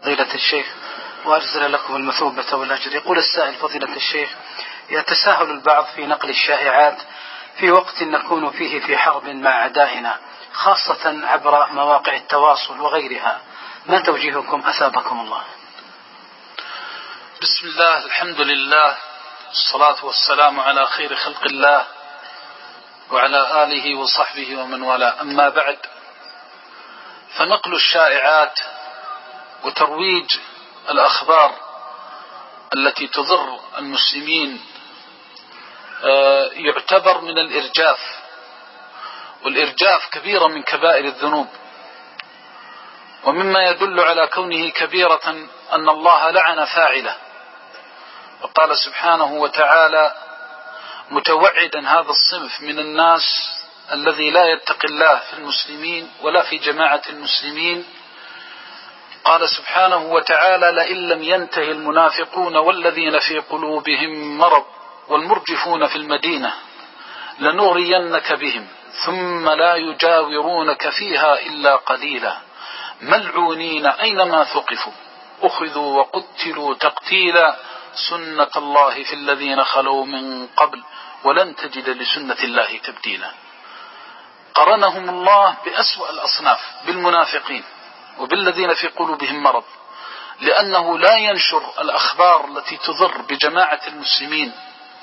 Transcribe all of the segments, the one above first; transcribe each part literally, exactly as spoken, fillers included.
فضيلة الشيخ وأجزل لكم المثوبة والأجر. يقول السائل: فضيلة الشيخ، يتساهل البعض في نقل الشائعات في وقت نكون فيه في حرب مع أعدائنا، خاصة عبر مواقع التواصل وغيرها، ما توجيهكم أثابكم الله؟ بسم الله، الحمد لله، الصلاة والسلام على خير خلق الله وعلى آله وصحبه ومن والاه، أما بعد، فنقل الشائعات وترويج الأخبار التي تضر المسلمين يعتبر من الإرجاف، والإرجاف كبيرة من كبائر الذنوب، ومما يدل على كونه كبيرة أن الله لعن فاعله، وقال سبحانه وتعالى متوعدا هذا الصنف من الناس الذي لا يتقي الله في المسلمين ولا في جماعة المسلمين، قال سبحانه وتعالى: لئن لم ينتهي المنافقون والذين في قلوبهم مرض والمرجفون في المدينة لنغرينك بهم ثم لا يجاورونك فيها إلا قليلا ملعونين أينما ثقفوا أخذوا وقتلوا تقتيلا سنة الله في الذين خلوا من قبل ولن تجد لسنة الله تبديلا. قرنهم الله بأسوأ الأصناف بالمنافقين وبالذين في قلوبهم مرض، لأنه لا ينشر الأخبار التي تضر بجماعة المسلمين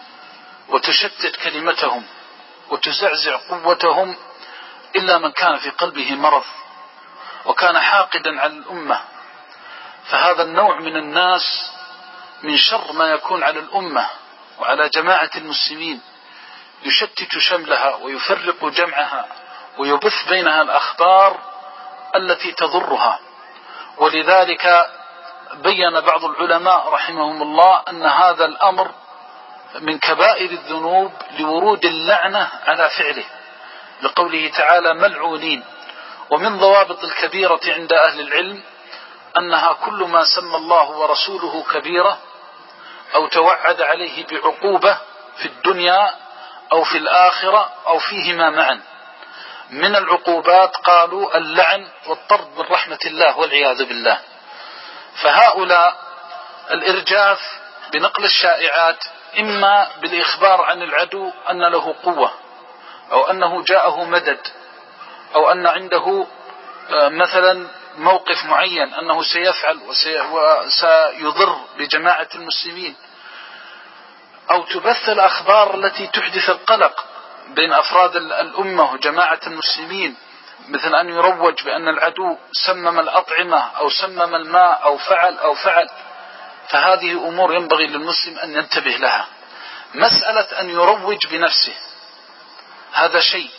وتشتت كلمتهم وتزعزع قوتهم إلا من كان في قلبه مرض وكان حاقدا على الأمة، فهذا النوع من الناس من شر ما يكون على الأمة وعلى جماعة المسلمين، يشتت شملها ويفرق جمعها ويبث بينها الأخبار التي تضرها. ولذلك بين بعض العلماء رحمهم الله أن هذا الأمر من كبائر الذنوب لورود اللعنة على فعله، لقوله تعالى ملعونين. ومن ضوابط الكبيرة عند أهل العلم أنها كل ما سمى الله ورسوله كبيرة أو توعد عليه بعقوبة في الدنيا أو في الآخرة أو فيهما معا. من العقوبات قالوا اللعن والطرد من رحمة الله والعياذ بالله. فهؤلاء الإرجاف بنقل الشائعات إما بالإخبار عن العدو أن له قوة أو أنه جاءه مدد أو أن عنده مثلا موقف معين أنه سيفعل وسيضر بجماعة المسلمين، أو تبث الأخبار التي تحدث القلق بين أفراد الأمة وجماعة المسلمين، مثل أن يروج بأن العدو سمم الأطعمة أو سمم الماء أو فعل أو فعل. فهذه أمور ينبغي للمسلم أن ينتبه لها. مسألة أن يروج بنفسه هذا شيء،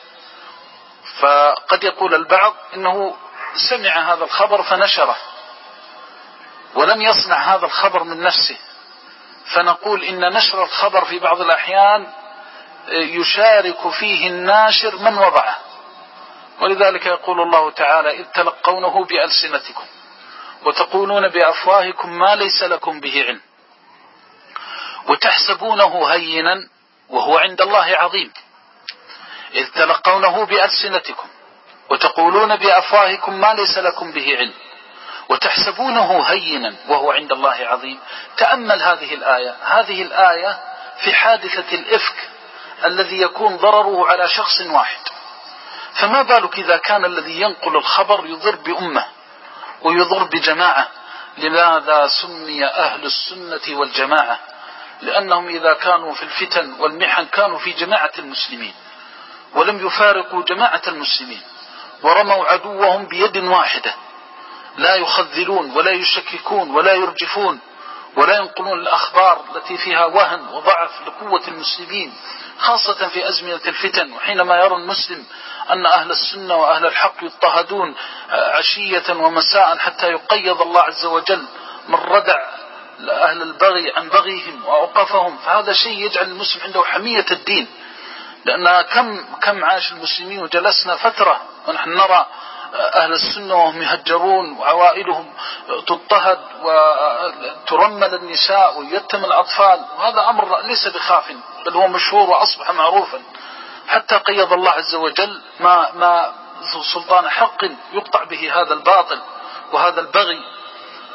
فقد يقول البعض إنه سمع هذا الخبر فنشره ولم يصنع هذا الخبر من نفسه، فنقول إن نشر الخبر في بعض الأحيان يشارك فيه الناشر من وضعه، ولذلك يقول الله تعالى إذ تلقونه بألسنتكم وتقولون بأفواهكم ما ليس لكم به علم وتحسبونه هينا وهو عند الله عظيم. إذ تلقونه بألسنتكم وتقولون بأفواهكم ما ليس لكم به علم وتحسبونه هينا وهو عند الله عظيم. تأمل هذه الآية، هذه الآية في حادثة الإفك الذي يكون ضرره على شخص واحد، فما بالك إذا كان الذي ينقل الخبر يضر بأمة ويضر بجماعة. لماذا سمي أهل السنة والجماعة؟ لأنهم إذا كانوا في الفتن والمحن كانوا في جماعة المسلمين ولم يفارقوا جماعة المسلمين، ورموا عدوهم بيد واحدة، لا يخذلون ولا يشككون ولا يرجفون ولا ينقلون الأخبار التي فيها وهن وضعف لقوة المسلمين، خاصة في أزمنة الفتن، وحينما يرى المسلم أن أهل السنة وأهل الحق يضطهدون عشية ومساء حتى يقيض الله عز وجل من ردع أهل البغي عن بغيهم وأوقافهم، فهذا شيء يجعل المسلم عنده حمية الدين. لأن كم كم عاش المسلمين وجلسنا فترة ونحن نرى أهل السنة وهم يهجرون وعوائلهم تضطهد وترمل النساء ويتم الأطفال، وهذا أمر ليس بخاف بل هو مشهور وأصبح معروفا، حتى قيض الله عز وجل ما ما سلطان حق يقطع به هذا الباطل وهذا البغي.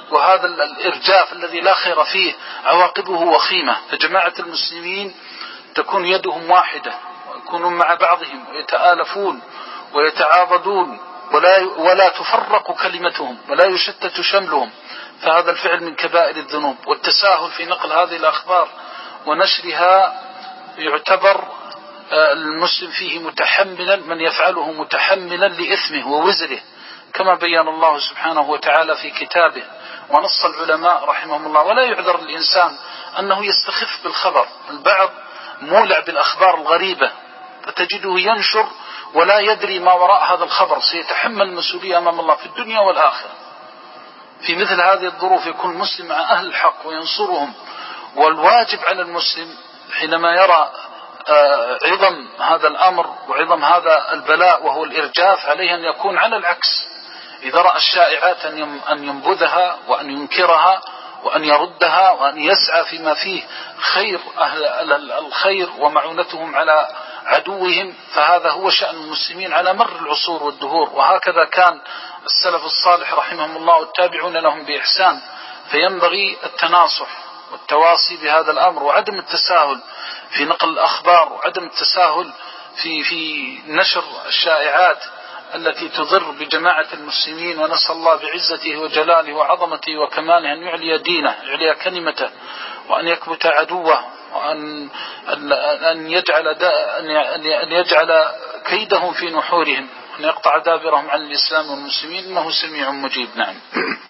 وهذا الإرجاف الذي لا خير فيه عواقبه وخيمة. فجماعة المسلمين تكون يدهم واحدة ويكونون مع بعضهم ويتآلفون ويتعاضدون ولا, ولا تفرق كلمتهم ولا يشتت شملهم، فهذا الفعل من كبائر الذنوب. والتساهل في نقل هذه الأخبار ونشرها يعتبر المسلم فيه متحملا، من يفعله متحملا لإثمه ووزره، كما بيّن الله سبحانه وتعالى في كتابه ونص العلماء رحمهم الله. ولا يعذر الإنسان أنه يستخف بالخبر، البعض مولع بالأخبار الغريبة فتجده ينشر ولا يدري ما وراء هذا الخبر، سيتحمل المسؤولية أمام الله في الدنيا والآخرة. في مثل هذه الظروف يكون المسلم مع أهل الحق وينصرهم. والواجب على المسلم حينما يرى عظم هذا الأمر وعظم هذا البلاء وهو الإرجاف، عليه أن يكون على العكس، إذا رأى الشائعات أن ينبذها وأن ينكرها وأن يردها وأن يسعى فيما فيه خير أهل الخير ومعونتهم على عدوهم. فهذا هو شأن المسلمين على مر العصور والدهور، وهكذا كان السلف الصالح رحمهم الله والتابعون لهم بإحسان. فينبغي التناصح والتواصي بهذا الأمر، وعدم التساهل في نقل الأخبار، وعدم التساهل في في نشر الشائعات التي تضر بجماعة المسلمين. ونسأل الله بعزته وجلاله وعظمته وكماله أن يعلي دينه، يعلي كلمته، وأن يكبت عدوه، وأن أن يجعل أن يجعل كيدهم في نحورهم، أن يقطع دابرهم عن الإسلام والمسلمين، إنه سميع مجيب. نعم.